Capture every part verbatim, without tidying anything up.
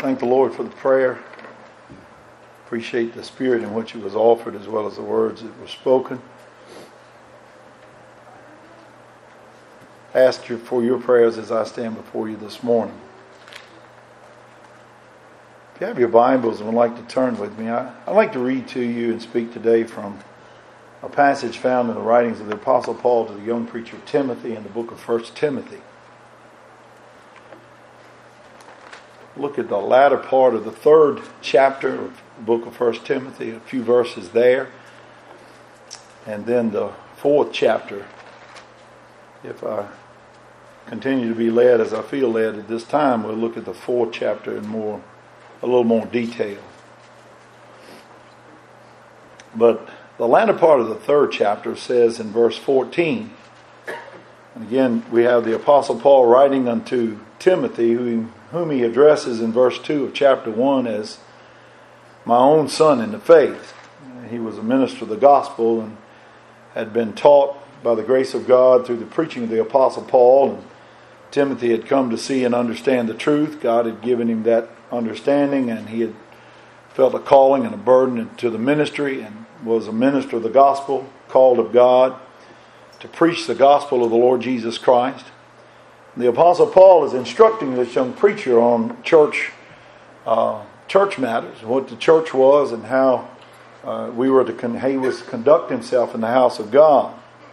Thank the Lord for the prayer. Appreciate the spirit in which it was offered as well as the words that were spoken. Ask you for your prayers as I stand before you this morning. If you have your Bibles and would like to turn with me, I, I'd like to read to you and speak today from a passage found in the writings of the Apostle Paul to the young preacher Timothy in the book of First Timothy. Look at the latter part of the third chapter of the book of First Timothy, a few verses there. And then the fourth chapter, if I continue to be led as I feel led at this time, we'll look at the fourth chapter in more, a little more detail. But the latter part of the third chapter says in verse fourteen, and again we have the Apostle Paul writing unto Timothy, who whom he addresses in verse two of chapter one as my own son in the faith. He was a minister of the gospel and had been taught by the grace of God through the preaching of the Apostle Paul. And Timothy had come to see and understand the truth. God had given him that understanding, and he had felt a calling and a burden to the ministry and was a minister of the gospel, called of God to preach the gospel of the Lord Jesus Christ. The Apostle Paul is instructing this young preacher on church uh, church matters, what the church was, and how uh, we were to con- he was to conduct himself in the house of God.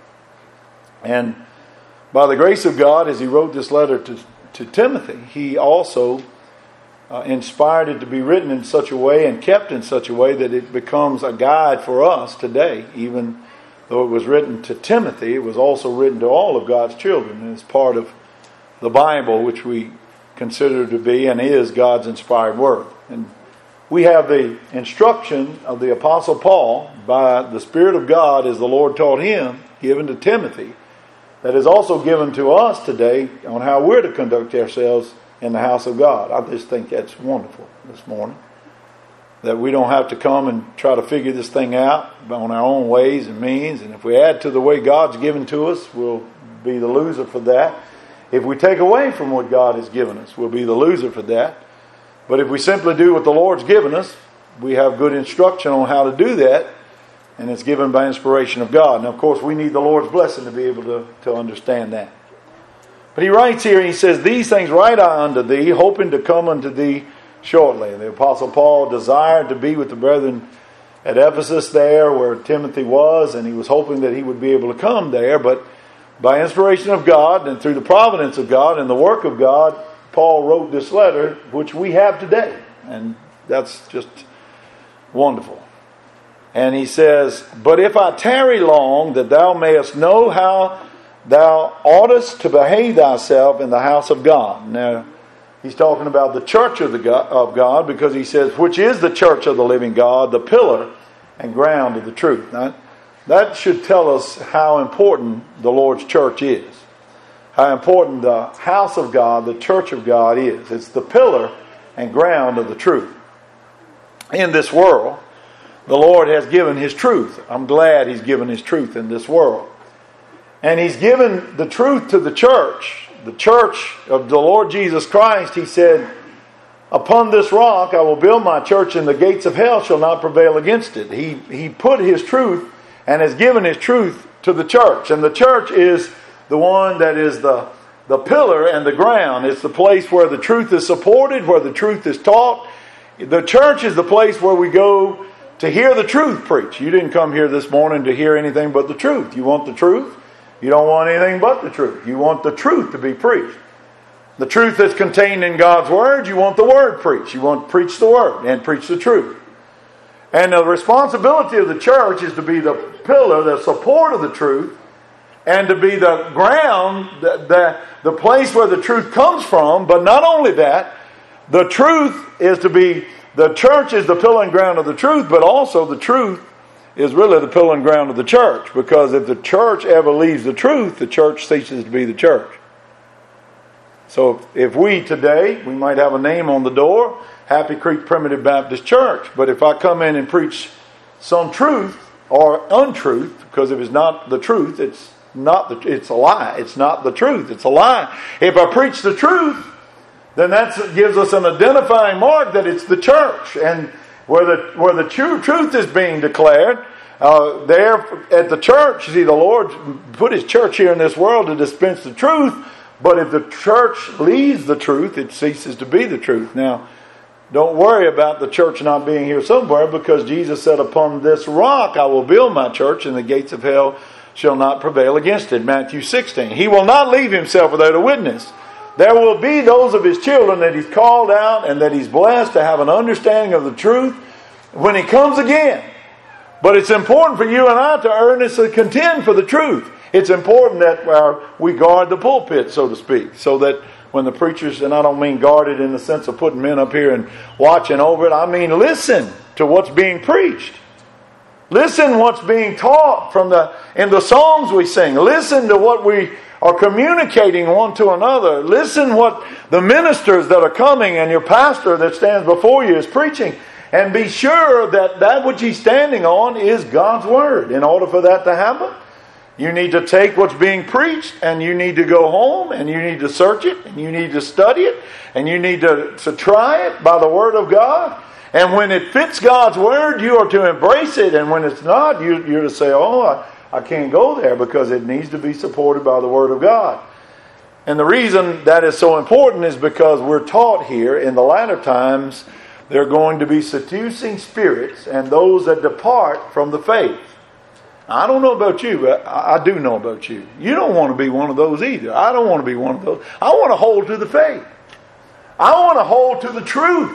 And by the grace of God, as he wrote this letter to, to Timothy, he also uh, inspired it to be written in such a way and kept in such a way that it becomes a guide for us today. Even though it was written to Timothy, it was also written to all of God's children, and it's part of the Bible, which we consider to be and is God's inspired word. And we have the instruction of the Apostle Paul by the Spirit of God, as the Lord taught him, given to Timothy, that is also given to us today on how we're to conduct ourselves in the house of God. I just think that's wonderful this morning, that we don't have to come and try to figure this thing out on our own ways and means. And if we add to the way God's given to us, we'll be the loser for that. If we take away from what God has given us, we'll be the loser for that. But if we simply do what the Lord's given us, we have good instruction on how to do that, and it's given by inspiration of God. Now, of course, we need the Lord's blessing to be able to, to understand that. But he writes here, he says, "These things write I unto thee, hoping to come unto thee shortly." And the Apostle Paul desired to be with the brethren at Ephesus there, where Timothy was, and he was hoping that he would be able to come there, but by inspiration of God and through the providence of God and the work of God, Paul wrote this letter, which we have today. And that's just wonderful. And he says, "But if I tarry long, that thou mayest know how thou oughtest to behave thyself in the house of God." Now, he's talking about the church of, the God, of God, because he says, which is the church of the living God, the pillar and ground of the truth. Now, that should tell us how important the Lord's church is. How important the house of God, the church of God is. It's the pillar and ground of the truth. In this world, the Lord has given His truth. I'm glad He's given His truth in this world. And He's given the truth to the church. The church of the Lord Jesus Christ, He said, "Upon this rock I will build my church, and the gates of hell shall not prevail against it." He, he put His truth and has given His truth to the church. And the church is the one that is the, the pillar and the ground. It's the place where the truth is supported, where the truth is taught. The church is the place where we go to hear the truth preached. You didn't come here this morning to hear anything but the truth. You want the truth? You don't want anything but the truth. You want the truth to be preached. The truth that's contained in God's Word, you want the Word preached. You want to preach the Word and preach the truth. And the responsibility of the church is to be the pillar, the support of the truth, and to be the ground, the, the, the place where the truth comes from. But not only that, the truth is to be, the church is the pillar and ground of the truth, but also the truth is really the pillar and ground of the church. Because if the church ever leaves the truth, the church ceases to be the church. So if we today, we might have a name on the door, Happy Creek Primitive Baptist Church. But if I come in and preach some truth or untruth, because if it's not the truth, it's not the, it's a lie. It's not the truth. It's a lie. If I preach the truth, then that gives us an identifying mark that it's the church. And where the where the true truth is being declared, uh, there at the church, see, the Lord put His church here in this world to dispense the truth. But if the church leaves the truth, it ceases to be the truth. Now, don't worry about the church not being here somewhere, because Jesus said, upon this rock I will build my church, and the gates of hell shall not prevail against it. Matthew sixteen. He will not leave Himself without a witness. There will be those of His children that He's called out and that He's blessed to have an understanding of the truth when He comes again. But it's important for you and I to earnestly contend for the truth. It's important that uh, we guard the pulpit, so to speak, so that when the preachers, and I don't mean guarded in the sense of putting men up here and watching over it, I mean listen to what's being preached. Listen what's being taught from the in the songs we sing. Listen to what we are communicating one to another. Listen what the ministers that are coming and your pastor that stands before you is preaching. And be sure that that which he's standing on is God's Word. In order for that to happen, you need to take what's being preached, and you need to go home, and you need to search it, and you need to study it, and you need to, to try it by the Word of God. And when it fits God's Word, you are to embrace it. And when it's not, you, you're to say, oh, I, I can't go there, because it needs to be supported by the Word of God. And the reason that is so important is because we're taught here in the latter times there are going to be seducing spirits and those that depart from the faith. I don't know about you, but I do know about you. You don't want to be one of those either. I don't want to be one of those. I want to hold to the faith. I want to hold to the truth.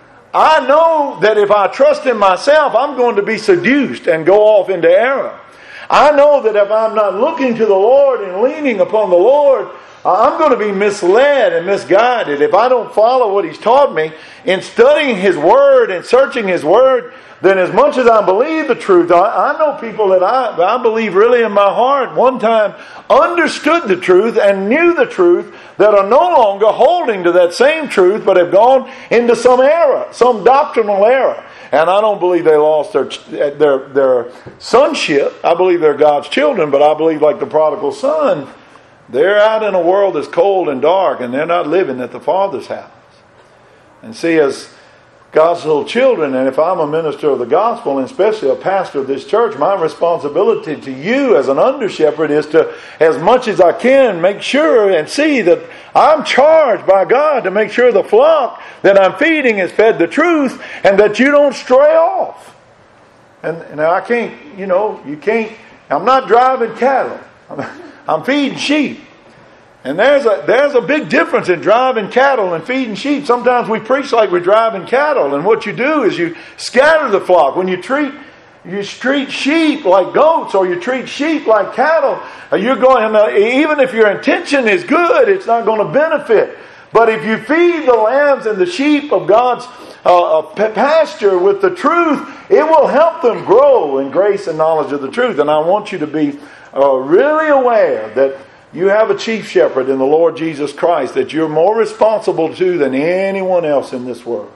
I know that if I trust in myself, I'm going to be seduced and go off into error. I know that if I'm not looking to the Lord and leaning upon the Lord, I'm going to be misled and misguided. If I don't follow what He's taught me in studying His Word and searching His Word, then as much as I believe the truth, I, I know people that I, I believe really in my heart one time understood the truth and knew the truth that are no longer holding to that same truth, but have gone into some error, some doctrinal error. And I don't believe they lost their their their sonship. I believe they're God's children, but I believe, like the prodigal son, they're out in a world that's cold and dark, and they're not living at the Father's house. And see, as God's little children, and if I'm a minister of the gospel, and especially a pastor of this church, my responsibility to you as an under-shepherd is to, as much as I can, make sure and see that I'm charged by God to make sure the flock that I'm feeding is fed the truth, and that you don't stray off. And, and I can't, you know, you can't, I'm not driving cattle. I'm feeding sheep. And there's a there's a big difference in driving cattle and feeding sheep. Sometimes we preach like we're driving cattle, and what you do is you scatter the flock. When you treat you treat sheep like goats, or you treat sheep like cattle, you're going. Even if your intention is good, it's not going to benefit. But if you feed the lambs and the sheep of God's uh, pasture with the truth, it will help them grow in grace and knowledge of the truth. And I want you to be uh, really aware that you have a chief shepherd in the Lord Jesus Christ that you're more responsible to than anyone else in this world.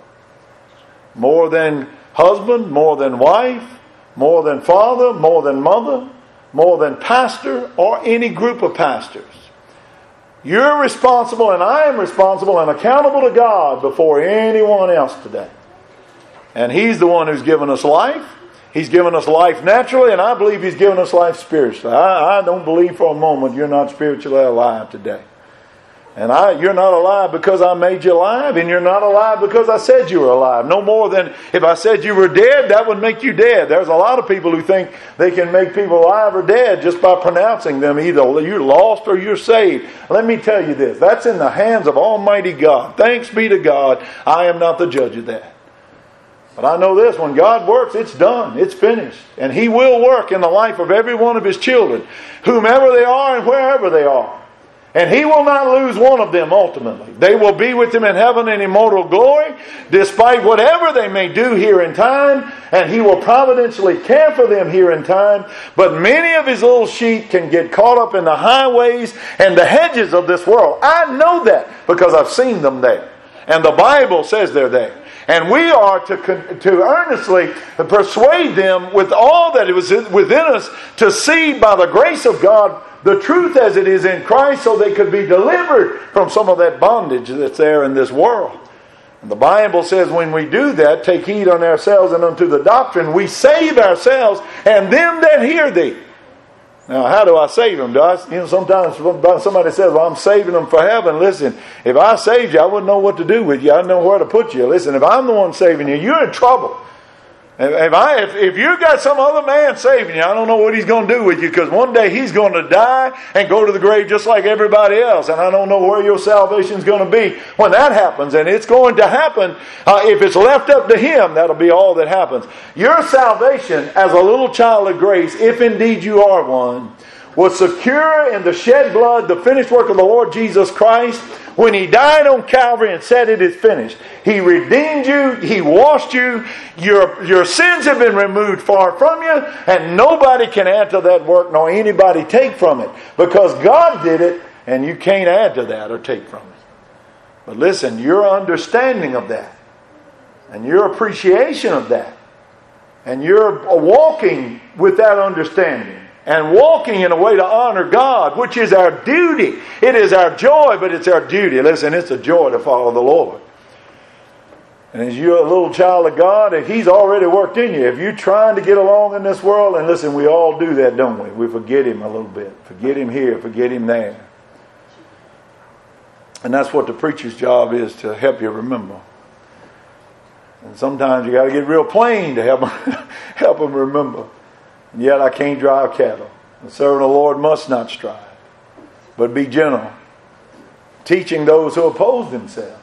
More than husband, more than wife, more than father, more than mother, more than pastor, or any group of pastors. You're responsible, and I am responsible and accountable to God before anyone else today. And He's the one who's given us life. He's given us life naturally, and I believe He's given us life spiritually. I, I don't believe for a moment you're not spiritually alive today. And I, you're not alive because I made you alive, and you're not alive because I said you were alive. No more than if I said you were dead, that would make you dead. There's a lot of people who think they can make people alive or dead just by pronouncing them. Either you're lost or you're saved. Let me tell you this. That's in the hands of Almighty God. Thanks be to God. I am not the judge of that. But I know this, when God works, it's done. It's finished. And He will work in the life of every one of His children, whomever they are and wherever they are. And He will not lose one of them ultimately. They will be with Him in heaven in immortal glory, despite whatever they may do here in time. And He will providentially care for them here in time. But many of His little sheep can get caught up in the highways and the hedges of this world. I know that because I've seen them there. And the Bible says they're there. And we are to, to earnestly persuade them with all that is within us to see by the grace of God the truth as it is in Christ, so they could be delivered from some of that bondage that's there in this world. And the Bible says when we do that, take heed on ourselves and unto the doctrine, we save ourselves and them that hear thee. Now, how do I save them? Do I, you know, sometimes somebody says, well, I'm saving them for heaven. Listen, if I saved you, I wouldn't know what to do with you. I wouldn't know where to put you. Listen, if I'm the one saving you, you're in trouble. If, I, if, if you got some other man saving you, I don't know what he's going to do with you, because one day he's going to die and go to the grave just like everybody else. And I don't know where your salvation is going to be when that happens. And it's going to happen. Uh, if it's left up to him, that'll be all that happens. Your salvation as a little child of grace, if indeed you are one, was secure in the shed blood, the finished work of the Lord Jesus Christ. When He died on Calvary and said it is finished, He redeemed you, He washed you, your, your sins have been removed far from you, and nobody can add to that work nor anybody take from it, because God did it and you can't add to that or take from it. But listen, your understanding of that and your appreciation of that and your walking with that understanding and walking in a way to honor God, which is our duty. It is our joy, but it's our duty. Listen, it's a joy to follow the Lord. And as you're a little child of God, if He's already worked in you, if you're trying to get along in this world, and listen, we all do that, don't we? We forget Him a little bit. Forget Him here, forget Him there. And that's what the preacher's job is, to help you remember. And sometimes you got to get real plain to help them, help them remember. And yet I can't drive cattle. The servant of the Lord must not strive, but be gentle, teaching those who oppose themselves.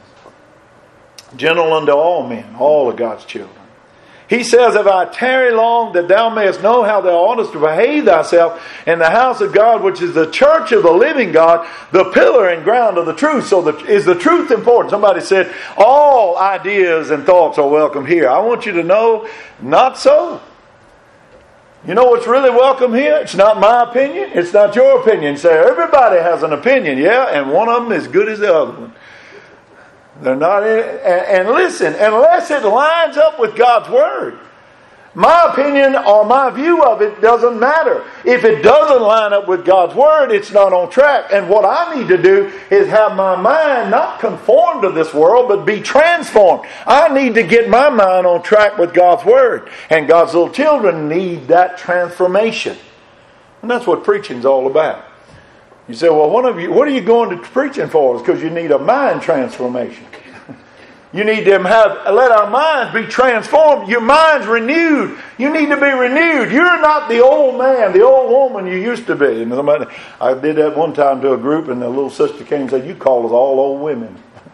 Gentle unto all men, all of God's children. He says, if I tarry long, that thou mayest know how thou oughtest to behave thyself in the house of God, which is the church of the living God, the pillar and ground of the truth. So the, is the truth important? Somebody said, all ideas and thoughts are welcome here. I want you to know, not so. You know what's really welcome here? It's not my opinion. It's not your opinion. Say, everybody has an opinion, yeah, and one of them is good as the other one. They're not in, and, and listen, unless it lines up with God's Word, my opinion or my view of it doesn't matter. If it doesn't line up with God's Word, it's not on track. And what I need to do is have my mind not conform to this world, but be transformed. I need to get my mind on track with God's Word. And God's little children need that transformation. And that's what preaching's all about. You say, well, what, have you, what are you going to preaching for? It's because you need a mind transformation. You need to have, let our minds be transformed. Your mind's renewed. You need to be renewed. You're not the old man, the old woman you used to be. And somebody, I did that one time to a group, and the little sister came and said, you call us all old women.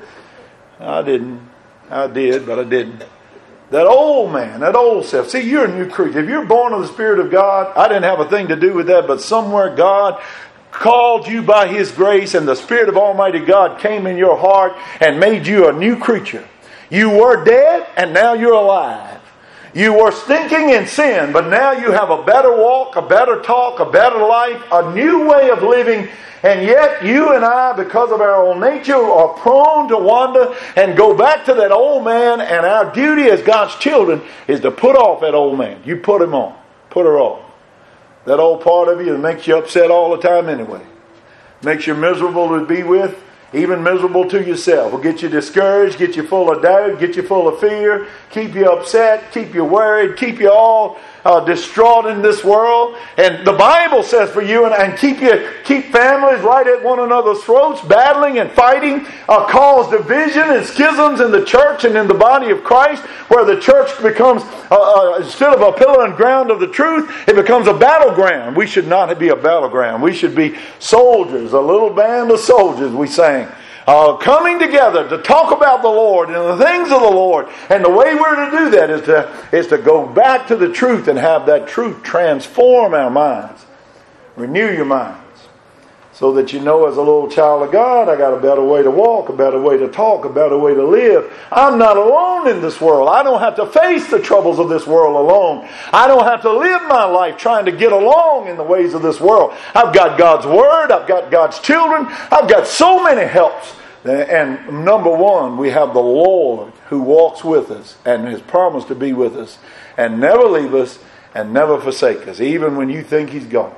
I didn't. I did, but I didn't. That old man, that old self. See, you're a new creature. If you're born of the Spirit of God, I didn't have a thing to do with that, but somewhere God called you by His grace, and the Spirit of Almighty God came in your heart and made you a new creature. You were dead and now you're alive. You were stinking in sin, but now you have a better walk, a better talk, a better life, a new way of living. And yet you and I, because of our own nature, are prone to wander and go back to that old man. And our duty as God's children is to put off that old man. You put him on. Put her off. That old part of you that makes you upset all the time anyway. Makes you miserable to be with. Even miserable to yourself. Will get you discouraged, get you full of doubt, get you full of fear, keep you upset, keep you worried, keep you all uh, distraught in this world. And the Bible says for you, and, and keep you keep families right at one another's throats, battling and fighting, uh, cause division and schisms in the church and in the body of Christ, where the church becomes, uh, uh, instead of a pillar and ground of the truth, it becomes a battleground. We should not be a battleground. We should be soldiers, a little band of soldiers, we sang. Uh, coming together to talk about the Lord and the things of the Lord. And the way we're to do that is to, is to go back to the truth and have that truth transform our minds. Renew your minds. So that you know, as a little child of God, I got a better way to walk, a better way to talk, a better way to live. I'm not alone in this world. I don't have to face the troubles of this world alone. I don't have to live my life trying to get along in the ways of this world. I've got God's Word. I've got God's children. I've got so many helps. And number one, we have the Lord who walks with us and has promised to be with us and never leave us and never forsake us, even when you think He's gone.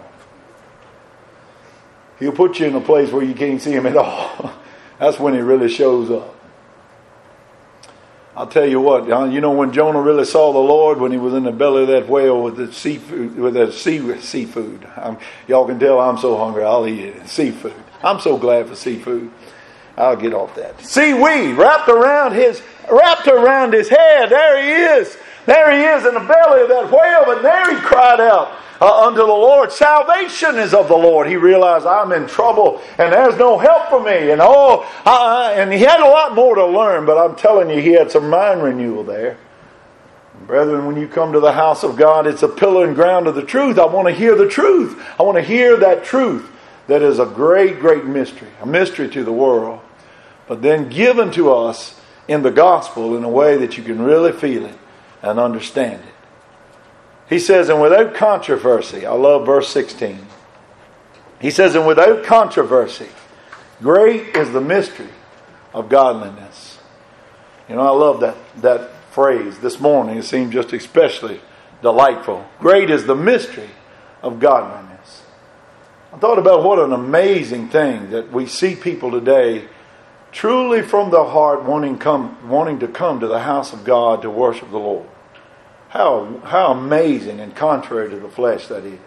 He'll put you in a place where you can't see Him at all. That's when He really shows up. I'll tell you what, you know when Jonah really saw the Lord, when he was in the belly of that whale with the seafood, with that sea, seafood. I'm, y'all can tell I'm so hungry, I'll eat it. Seafood. I'm so glad for seafood. I'll get off that. Seaweed wrapped around his, wrapped around his head. There he is. There he is in the belly of that whale. And there he cried out uh, unto the Lord. Salvation is of the Lord. He realized, I'm in trouble and there's no help for me. And oh, uh, and he had a lot more to learn. But I'm telling you, he had some mind renewal there. Brethren, when you come to the house of God, it's a pillar and ground of the truth. I want to hear the truth. I want to hear that truth. That is a great, great mystery. A mystery to the world. But then given to us in the gospel in a way that you can really feel it and understand it. He says, and without controversy, I love verse sixteen. He says, and without controversy, great is the mystery of godliness. You know, I love that, that phrase. This morning it seemed just especially delightful. Great is the mystery of godliness. I thought about what an amazing thing that we see people today truly from the heart wanting come wanting to come to the house of God to worship the Lord. How how amazing and contrary to the flesh that is.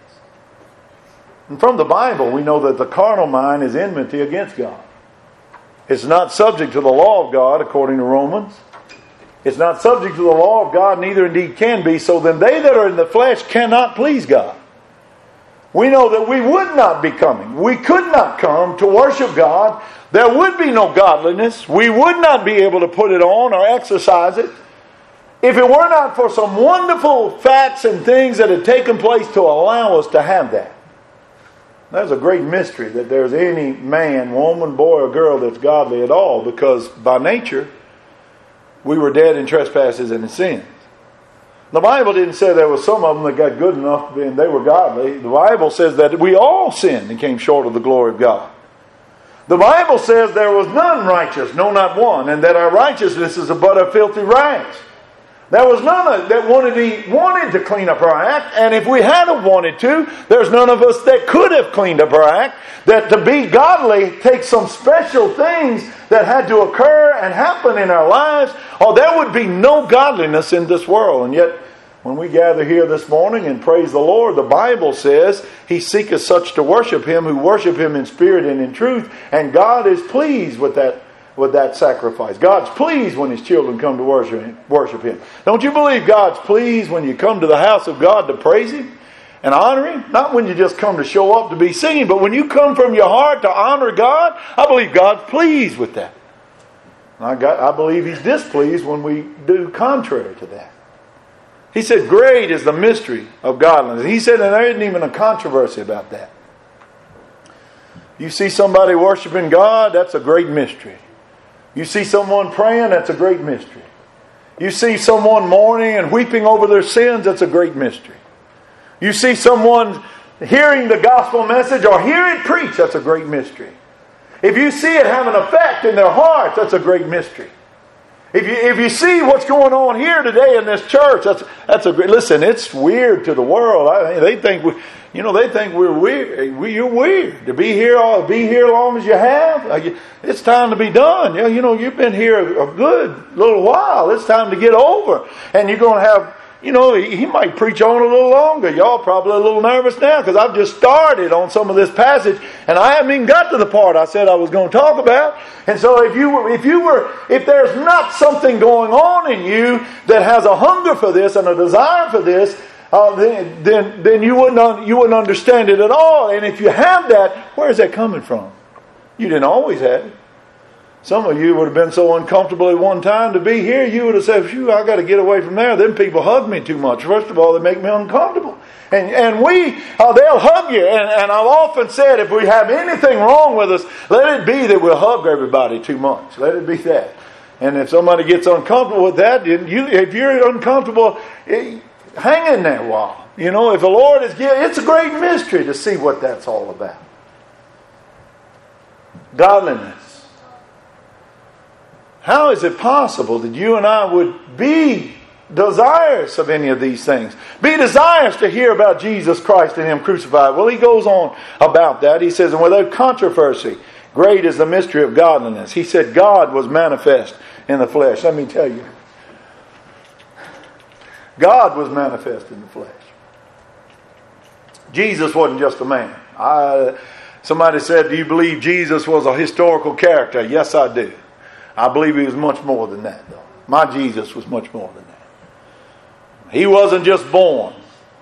And from the Bible we know that the carnal mind is enmity against God. It's not subject to the law of God according to Romans. It's not subject to the law of God, neither indeed can be. So then they that are in the flesh cannot please God. We know that we would not be coming. We could not come to worship God. There would be no godliness. We would not be able to put it on or exercise it if it were not for some wonderful facts and things that had taken place to allow us to have that. There's a great mystery that there's any man, woman, boy, or girl that's godly at all, because by nature we were dead in trespasses and in sins. The Bible didn't say there was some of them that got good enough and they were godly. The Bible says that we all sinned and came short of the glory of God. The Bible says there was none righteous, no, not one, and that our righteousness is but a filthy rags. There was none that wanted to, wanted to clean up our act, and if we had have wanted to, there's none of us that could have cleaned up our act. That to be godly takes some special things that had to occur and happen in our lives, or there would be no godliness in this world. And yet, when we gather here this morning and praise the Lord, the Bible says He seeketh such to worship Him who worship Him in spirit and in truth, and God is pleased with that with that sacrifice. God's pleased when His children come to worship Him. Worship Him. Don't you believe God's pleased when you come to the house of God to praise Him and honor Him? Not when you just come to show up to be seen, but when you come from your heart to honor God, I believe God's pleased with that. I, got, I believe He's displeased when we do contrary to that. He said, great is the mystery of godliness. He said, and there isn't even a controversy about that. You see somebody worshiping God, that's a great mystery. You see someone praying, that's a great mystery. You see someone mourning and weeping over their sins, that's a great mystery. You see someone hearing the gospel message or hear it preached, that's a great mystery. If you see it have an effect in their hearts, that's a great mystery. If you if you see what's going on here today in this church, that's that's a great. Listen, it's weird to the world. I, they think we, you know, they think we're weird. We, you're weird to be here. All be here as long as you have. It's time to be done. You know, you know, you've been here a good little while. It's time to get over, and you're going to have. You know, he, he might preach on a little longer. Y'all probably a little nervous now because I've just started on some of this passage and I haven't even got to the part I said I was going to talk about. And so if you were, if you were, if there's not something going on in you that has a hunger for this and a desire for this, uh, then then then you wouldn't un, you wouldn't understand it at all. And if you have that, where is that coming from? You didn't always have it. Some of you would have been so uncomfortable at one time to be here, you would have said, phew, I got to get away from there. Them people hug me too much. First of all, they make me uncomfortable. And and we, uh, they'll hug you. And, and I've often said, if we have anything wrong with us, let it be that we'll hug everybody too much. Let it be that. And if somebody gets uncomfortable with that, you, if you're uncomfortable, hang in there a while. You know, if the Lord is giving, it's a great mystery to see what that's all about. Godliness. How is it possible that you and I would be desirous of any of these things? Be desirous to hear about Jesus Christ and Him crucified. Well, he goes on about that. He says, and without controversy, great is the mystery of godliness. He said God was manifest in the flesh. Let me tell you. God was manifest in the flesh. Jesus wasn't just a man. I, somebody said, do you believe Jesus was a historical character? Yes, I do. I believe he was much more than that, though. My Jesus was much more than that. He wasn't just born.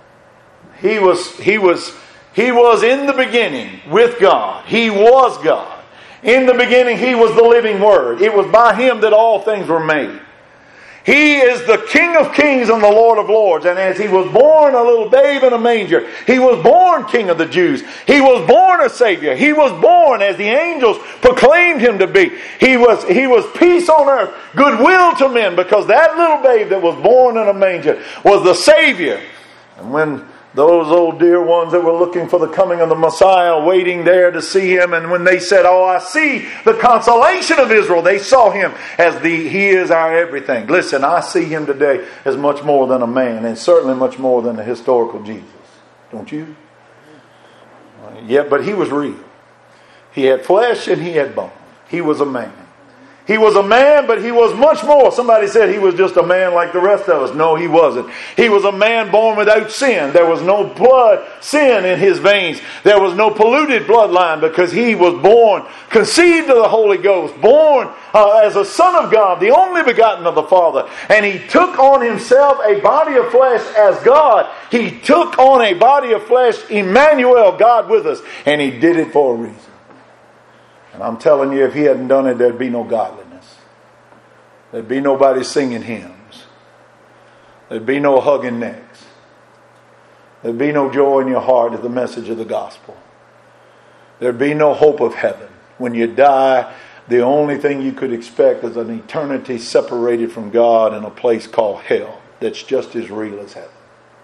He was, he was, he was in the beginning with God. He was God. In the beginning, He was the living Word. It was by Him that all things were made. He is the King of kings and the Lord of lords. And as He was born a little babe in a manger, He was born King of the Jews. He was born a Savior. He was born as the angels proclaimed Him to be. He was, he was peace on earth, goodwill to men, because that little babe that was born in a manger was the Savior. And when those old dear ones that were looking for the coming of the Messiah, waiting there to see Him, and when they said, oh, I see the consolation of Israel, they saw Him as the He is our everything. Listen, I see Him today as much more than a man, and certainly much more than a historical Jesus. Don't you? Yeah, but He was real. He had flesh and He had bone. He was a man. He was a man, but He was much more. Somebody said He was just a man like the rest of us. No, He wasn't. He was a man born without sin. There was no blood, sin in His veins. There was no polluted bloodline, because He was born, conceived of the Holy Ghost, born uh, as a Son of God, the only begotten of the Father. And He took on Himself a body of flesh as God. He took on a body of flesh, Emmanuel, God with us. And He did it for a reason. And I'm telling you, if He hadn't done it, there'd be no godliness. There'd be nobody singing hymns. There'd be no hugging necks. There'd be no joy in your heart at the message of the gospel. There'd be no hope of heaven. When you die, the only thing you could expect is an eternity separated from God in a place called hell that's just as real as heaven.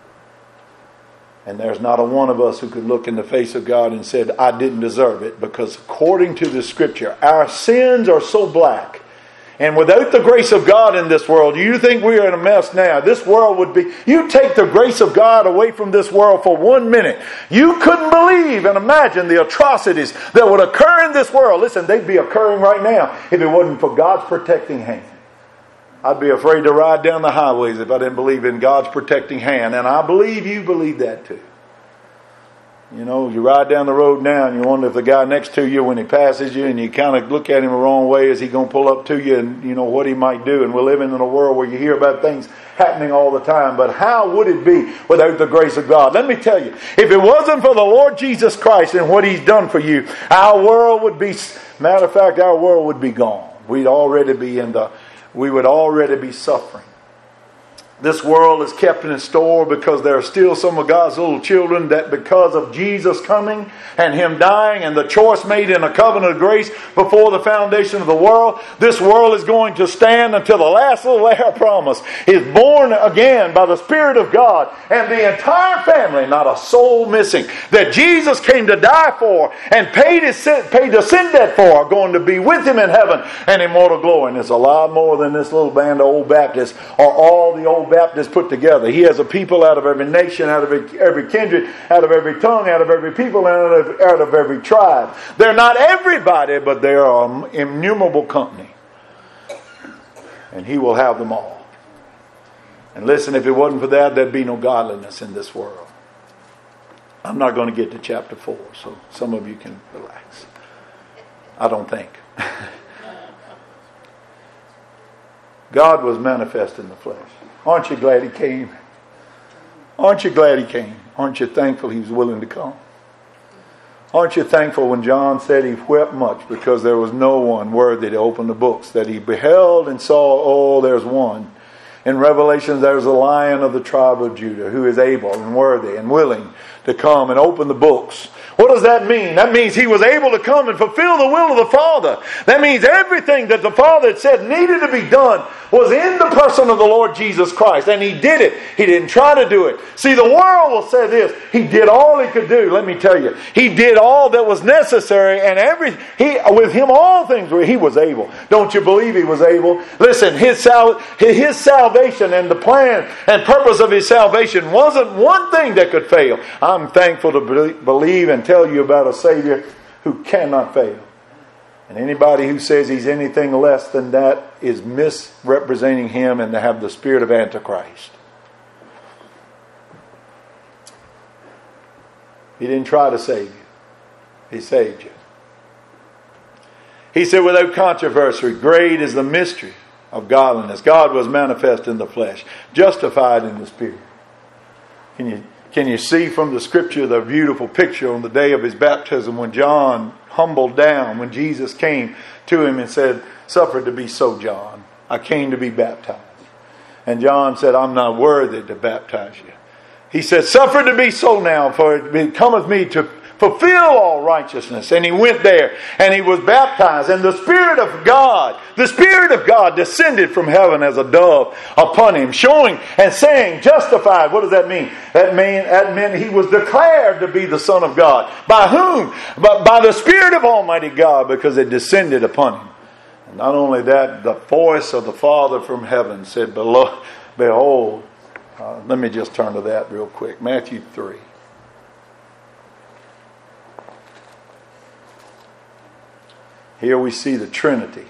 And there's not a one of us who could look in the face of God and said, I didn't deserve it, because according to the Scripture, our sins are so black. And without the grace of God in this world, you think we are in a mess now. This world would be, you take the grace of God away from this world for one minute, you couldn't believe and imagine the atrocities that would occur in this world. Listen, they'd be occurring right now if it wasn't for God's protecting hand. I'd be afraid to ride down the highways if I didn't believe in God's protecting hand. And I believe you believe that too. You know, you ride down the road now and you wonder if the guy next to you, when he passes you and you kind of look at him the wrong way, is he going to pull up to you, and you know what he might do. And we're living in a world where you hear about things happening all the time. But how would it be without the grace of God? Let me tell you, if it wasn't for the Lord Jesus Christ and what He's done for you, our world would be, matter of fact, our world would be gone. We'd already be in the, we would already be suffering. This world is kept in store because there are still some of God's little children that, because of Jesus coming and Him dying and the choice made in a covenant of grace before the foundation of the world, this world is going to stand until the last little heir promise is born again by the Spirit of God, and the entire family, not a soul missing, that Jesus came to die for and paid, his sin, paid the sin debt for, are going to be with Him in heaven and immortal glory. And it's a lot more than this little band of old Baptists or all the old Baptists put together. He has a people out of every nation, out of every, every kindred, out of every tongue, out of every people, and out of, out of every tribe. They're not everybody, but they are an innumerable company. And He will have them all. And listen, if it wasn't for that, there'd be no godliness in this world. I'm not going to get to chapter four, so some of you can relax. I don't think. God was manifest in the flesh. Aren't you glad He came? Aren't you glad He came? Aren't you thankful He was willing to come? Aren't you thankful when John said he wept much because there was no one worthy to open the books, that he beheld and saw, oh, there's one. In Revelation, there's a Lion of the tribe of Judah who is able and worthy and willing to come and open the books. What does that mean? That means He was able to come and fulfill the will of the Father. That means everything that the Father had said needed to be done was in the person of the Lord Jesus Christ. And He did it. He didn't try to do it. See, the world will say this. He did all He could do. Let me tell you. He did all that was necessary. And every he with Him all things were He was able. Don't you believe He was able? Listen, His, sal- his salvation and the plan and purpose of His salvation wasn't one thing that could fail. I'm thankful to believe and tell you about a Savior who cannot fail. And anybody who says He's anything less than that is misrepresenting Him and to have the spirit of Antichrist. He didn't try to save you. He saved you. He said, without controversy, great is the mystery of godliness. God was manifest in the flesh, justified in the Spirit. Can you, can you see from the Scripture the beautiful picture on the day of His baptism when John humbled down, when Jesus came to him and said, suffer to be so, John. I came to be baptized. And John said, I'm not worthy to baptize you. He said, suffer to be so now, for it becometh me to fulfill all righteousness. And he went there and he was baptized. And the Spirit of God, the Spirit of God descended from heaven as a dove upon him, showing and saying, justified. What does that mean? That mean that meant he was declared to be the Son of God. By whom? But by the Spirit of Almighty God, because it descended upon him. And not only that, the voice of the Father from heaven said, behold, uh, let me just turn to that real quick. Matthew three. Here we see the Trinity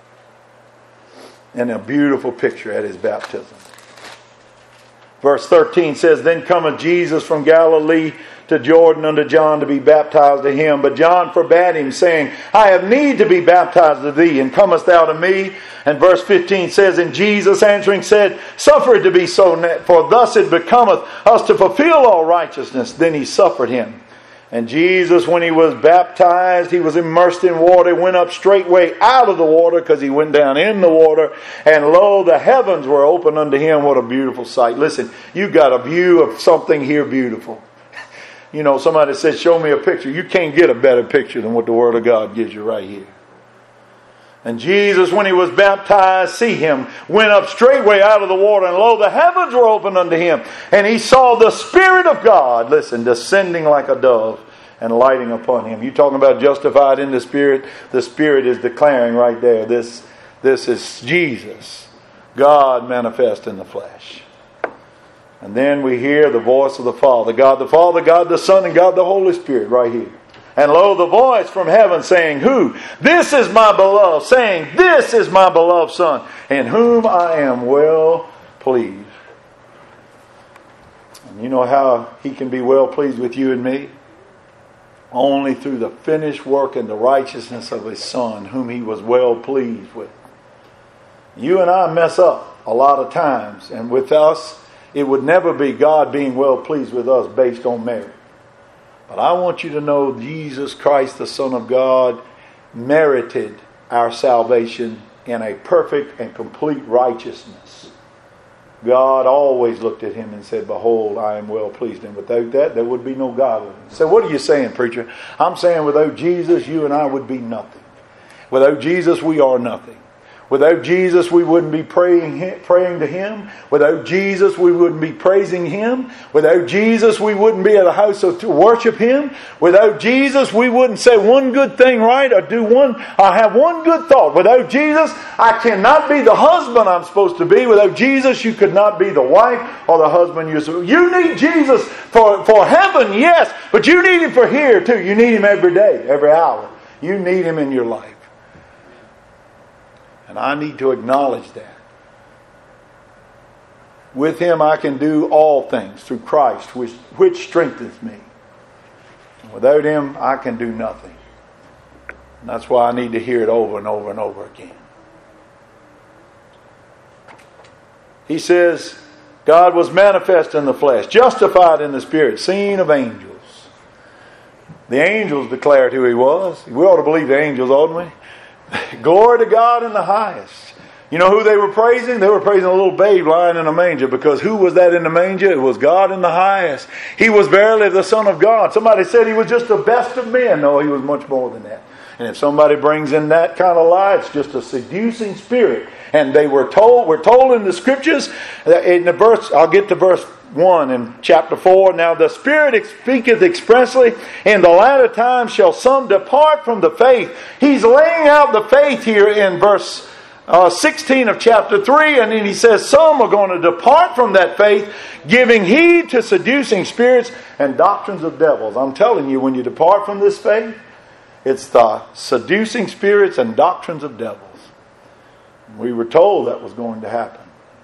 in a beautiful picture at His baptism. Verse thirteen says, then cometh Jesus from Galilee to Jordan unto John to be baptized of him. But John forbade him, saying, I have need to be baptized of thee, and comest thou to me? And verse fifteen says, and Jesus answering said, suffer it to be so, for thus it becometh us to fulfill all righteousness. Then he suffered him. And Jesus, when he was baptized, he was immersed in water, went up straightway out of the water, because he went down in the water. And lo, the heavens were opened unto him. What a beautiful sight. Listen, you got a view of something here beautiful. You know, somebody said, show me a picture. You can't get a better picture than what the Word of God gives you right here. And Jesus, when he was baptized, see him, went up straightway out of the water, and lo, the heavens were opened unto him. And he saw the Spirit of God, listen, descending like a dove and lighting upon him. You talking about justified in the Spirit? The Spirit is declaring right there, this, this is Jesus, God manifest in the flesh. And then we hear the voice of the Father, God the Father, God the Son, and God the Holy Spirit right here. And lo, the voice from heaven saying, who? This is my beloved, saying, this is my beloved Son, in whom I am well pleased. And you know how He can be well pleased with you and me? Only through the finished work and the righteousness of His Son, whom He was well pleased with. You and I mess up a lot of times, and with us, it would never be God being well pleased with us based on merit. But I want you to know Jesus Christ, the Son of God, merited our salvation in a perfect and complete righteousness. God always looked at Him and said, behold, I am well pleased. And without that, there would be no godliness. So what are you saying, preacher? I'm saying without Jesus, you and I would be nothing. Without Jesus, we are nothing. Without Jesus, we wouldn't be praying, praying to Him. Without Jesus, we wouldn't be praising Him. Without Jesus, we wouldn't be at a house to worship Him. Without Jesus, we wouldn't say one good thing right or do one, or have one good thought. Without Jesus, I cannot be the husband I'm supposed to be. Without Jesus, you could not be the wife or the husband you're supposed to be. You need Jesus for, for heaven, yes, but you need Him for here too. You need Him every day, every hour. You need Him in your life. And I need to acknowledge that. With Him I can do all things through Christ, which, which strengthens me. And without Him I can do nothing. And that's why I need to hear it over and over and over again. He says, God was manifest in the flesh, justified in the Spirit, seen of angels. The angels declared who He was. We ought to believe the angels, oughtn't we? Glory to God in the highest. You know who they were praising? They were praising a little babe lying in a manger, because who was that in the manger? It was God in the highest. He was verily the Son of God. Somebody said He was just the best of men. No, He was much more than that. And if somebody brings in that kind of lie, it's just a seducing spirit. And they were told, we're told in the scriptures, in the verse, I'll get to verse one in chapter four. Now the Spirit speaketh expressly, in the latter times shall some depart from the faith. He's laying out the faith here in verse uh, sixteen of chapter three, and then he says some are going to depart from that faith, giving heed to seducing spirits and doctrines of devils. I'm telling you, when you depart from this faith, it's the seducing spirits and doctrines of devils. We were told that was going to happen.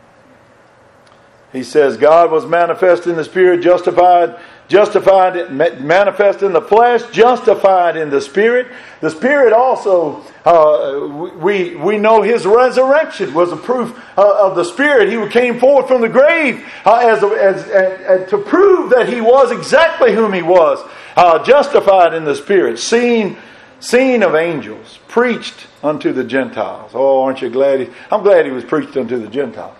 He says, God was manifest in the Spirit, justified, justified, manifest in the flesh, justified in the Spirit. The Spirit also, uh, we we know His resurrection was a proof uh, of the Spirit. He came forth from the grave uh, as, a, as, as, as to prove that He was exactly whom He was. Uh, justified in the Spirit, seen, seen of angels, preached unto the Gentiles. Oh, aren't you glad? He, I'm glad He was preached unto the Gentiles.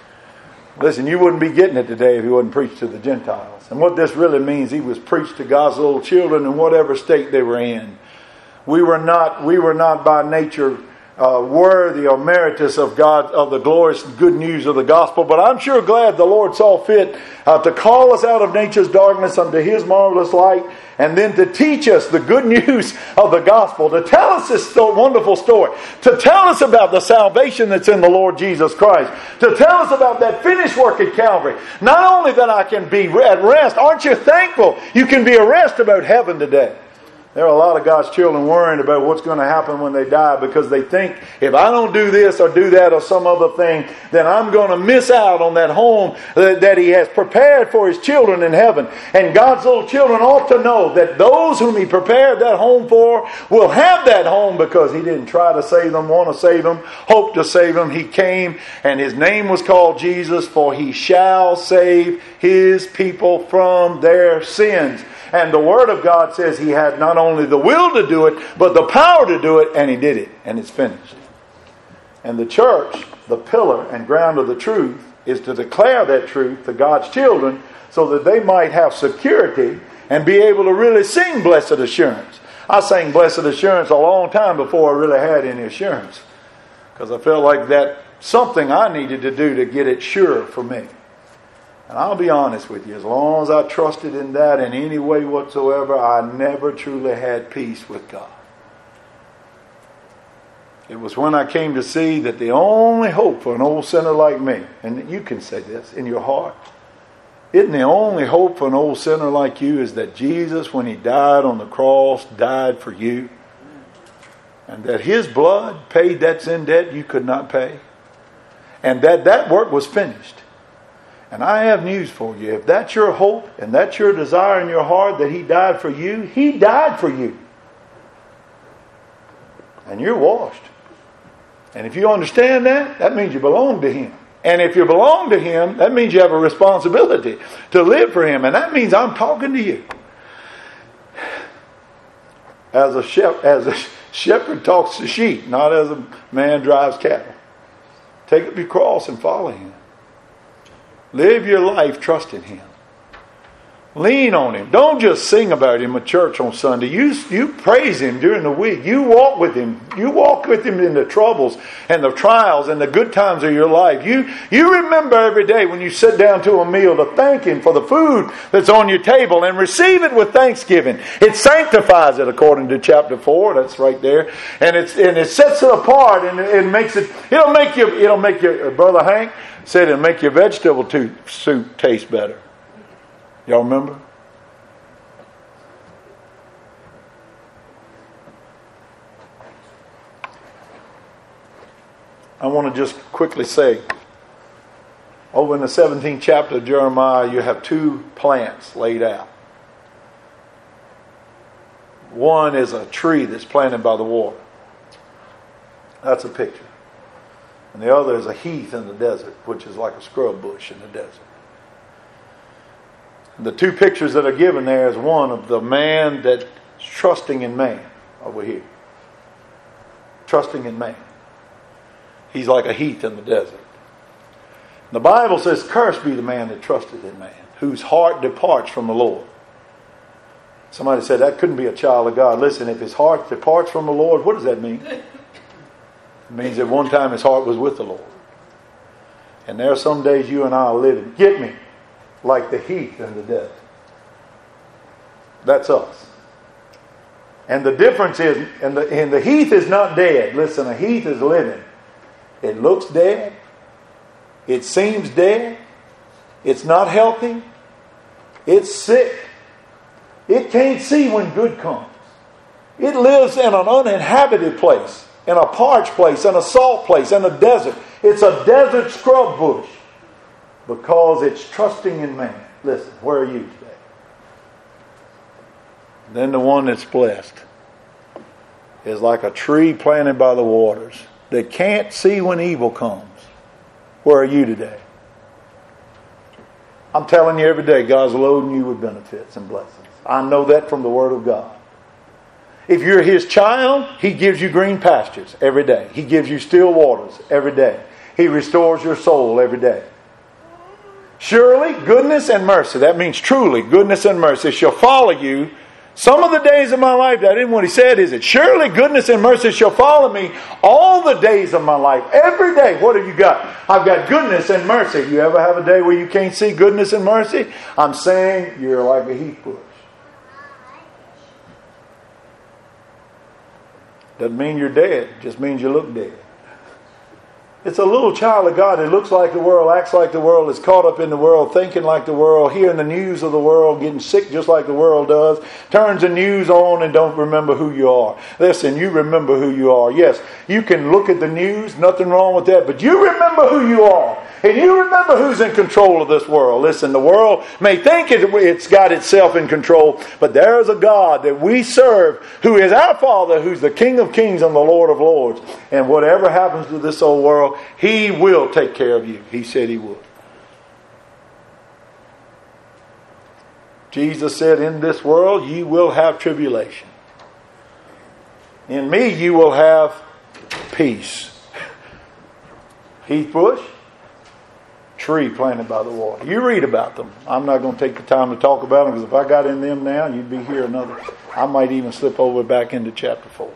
Listen, you wouldn't be getting it today if He wasn't preached to the Gentiles. And what this really means, He was preached to God's little children in whatever state they were in. We were not, we were not by nature uh, worthy or meritorious of God, of the glorious good news of the gospel. But I'm sure glad the Lord saw fit uh, to call us out of nature's darkness unto His marvelous light, and then to teach us the good news of the gospel, to tell us this sto- wonderful story, to tell us about the salvation that's in the Lord Jesus Christ, to tell us about that finished work at Calvary. Not only that I can be at rest, aren't you thankful you can be at rest about heaven today? There are a lot of God's children worrying about what's going to happen when they die, because they think, if I don't do this or do that or some other thing, then I'm going to miss out on that home that He has prepared for His children in heaven. And God's little children ought to know that those whom He prepared that home for will have that home, because He didn't try to save them, want to save them, hope to save them. He came, and His name was called Jesus, for He shall save His people from their sins. And the Word of God says He had not only the will to do it, but the power to do it, and He did it, and it's finished. And the church, the pillar and ground of the truth, is to declare that truth to God's children so that they might have security and be able to really sing Blessed Assurance. I sang Blessed Assurance a long time before I really had any assurance, because I felt like that something I needed to do to get it sure for me. And I'll be honest with you, as long as I trusted in that in any way whatsoever, I never truly had peace with God. It was when I came to see that the only hope for an old sinner like me, and you can say this in your heart, isn't the only hope for an old sinner like you is that Jesus, when He died on the cross, died for you, and that His blood paid that sin debt you could not pay, and that that work was finished. And I have news for you. If that's your hope and that's your desire in your heart that He died for you, He died for you. And you're washed. And if you understand that, that means you belong to Him. And if you belong to Him, that means you have a responsibility to live for Him. And that means I'm talking to you. As a shepherd, as a shepherd talks to sheep, not as a man drives cattle. Take up your cross and follow Him. Live your life trusting Him. Lean on Him. Don't just sing about Him at church on Sunday. You, you praise Him during the week. You walk with Him. You walk with Him in the troubles and the trials and the good times of your life. You, you remember every day when you sit down to a meal to thank Him for the food that's on your table and receive it with thanksgiving. It sanctifies it according to chapter four. That's right there. And it's and it sets it apart, and it, it makes it, it'll make you, it'll make your, Brother Hank said it'll make your vegetable soup taste better. Y'all remember? I want to just quickly say, over in the seventeenth chapter of Jeremiah, you have two plants laid out. One is a tree that's planted by the water. That's a picture. And the other is a heath in the desert, which is like a scrub bush in the desert. The two pictures that are given there is one of the man that's trusting in man over here. Trusting in man. He's like a heath in the desert. The Bible says, cursed be the man that trusted in man, whose heart departs from the Lord. Somebody said that couldn't be a child of God. Listen, if his heart departs from the Lord, what does that mean? It means that one time his heart was with the Lord. And there are some days you and I are living, get me, like the heath in the desert. That's us. And the difference is, and the, and the heath is not dead. Listen, a heath is living. It looks dead. It seems dead. It's not healthy. It's sick. It can't see when good comes. It lives in an uninhabited place, in a parched place, in a salt place, in a desert. It's a desert scrub bush because it's trusting in man. Listen, where are you today? Then the one that's blessed is like a tree planted by the waters that can't see when evil comes. Where are you today? I'm telling you every day, God's loading you with benefits and blessings. I know that from the Word of God. If you're His child, He gives you green pastures every day. He gives you still waters every day. He restores your soul every day. Surely, goodness and mercy, that means truly, goodness and mercy shall follow you some of the days of my life. That isn't what he said, is it? Surely goodness and mercy shall follow me all the days of my life. Every day, what have you got? I've got goodness and mercy. You ever have a day where you can't see goodness and mercy? I'm saying you're like a heath bush. Doesn't mean you're dead. It just means you look dead. It's a little child of God that looks like the world, acts like the world, is caught up in the world, thinking like the world, hearing the news of the world, getting sick just like the world does, turns the news on and don't remember who you are. Listen, you remember who you are. Yes, you can look at the news, nothing wrong with that, but you remember who you are. And you remember who's in control of this world. Listen, the world may think it, it's got itself in control, but there is a God that we serve who is our Father, who's the King of Kings and the Lord of Lords. And whatever happens to this old world, He will take care of you. He said He would. Jesus said, in this world you will have tribulation. In me you will have peace. Heath bush, tree planted by the water. You read about them. I'm not going to take the time to talk about them, because if I got in them now, you'd be here another. I might even slip over back into chapter four.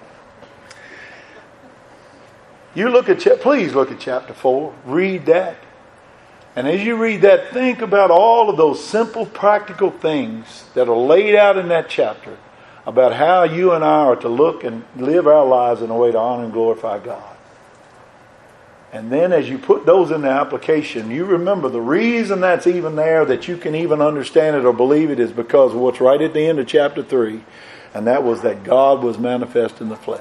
You look at, please look at chapter four. Read that. And as you read that, think about all of those simple, practical things that are laid out in that chapter about how you and I are to look and live our lives in a way to honor and glorify God. And then as you put those into application, you remember the reason that's even there, that you can even understand it or believe it, is because of what's right at the end of chapter three. And that was that God was manifest in the flesh.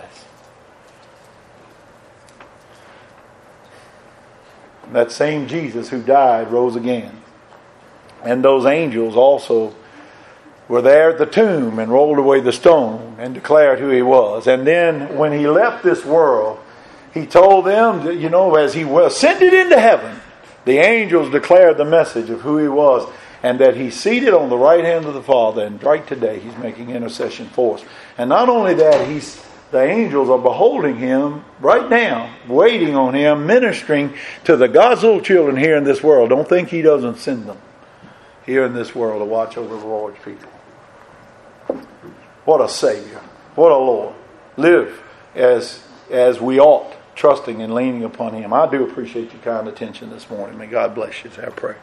That same Jesus who died rose again. And those angels also were there at the tomb and rolled away the stone and declared who He was. And then when He left this world, He told them, that, you know, as He ascended into heaven, the angels declared the message of who He was, and that He's seated on the right hand of the Father, and right today He's making intercession for us. And not only that, He's the angels are beholding Him right now, waiting on Him, ministering to the God's little children here in this world. Don't think He doesn't send them here in this world to watch over the Lord's people. What a Savior. What a Lord. Live as, as we ought, trusting and leaning upon Him. I do appreciate your kind attention this morning. May God bless you. Say I pray.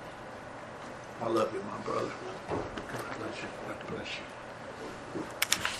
I love you, my brother. God bless you. God bless you.